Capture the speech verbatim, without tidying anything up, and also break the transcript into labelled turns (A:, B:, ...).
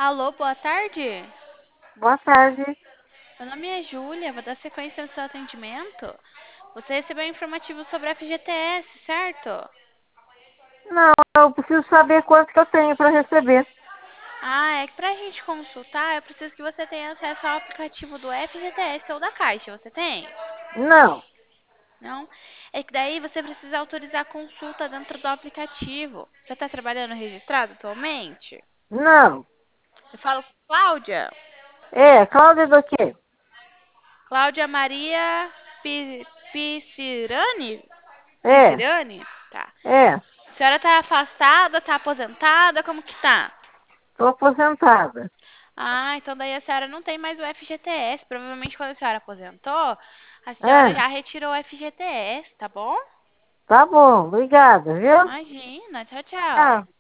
A: Alô, boa tarde.
B: Boa tarde.
A: Meu nome é Júlia, vou dar sequência no seu atendimento. Você recebeu um informativo sobre a F G T S, certo?
B: Não, eu preciso saber quanto que eu tenho para receber.
A: Ah, é que pra gente consultar, eu preciso que você tenha acesso ao aplicativo do F G T S ou da Caixa. Você tem?
B: Não,
A: Não? É que daí você precisa autorizar a consulta dentro do aplicativo. Você está trabalhando registrado atualmente?
B: não.
A: Eu falo com Cláudia.
B: É, Cláudia do quê?
A: Cláudia Maria Pi- Piscirani?
B: É,
A: Pisirani? Tá.
B: é,
A: A senhora tá afastada, tá aposentada, como que tá?
B: estou aposentada.
A: Ah, então daí a senhora não tem mais o F G T S. Provavelmente quando a senhora aposentou, a senhora
B: É,
A: já retirou o F G T S, tá bom?
B: tá bom, obrigada, viu?
A: Imagina, tchau, tchau.
B: Tchau.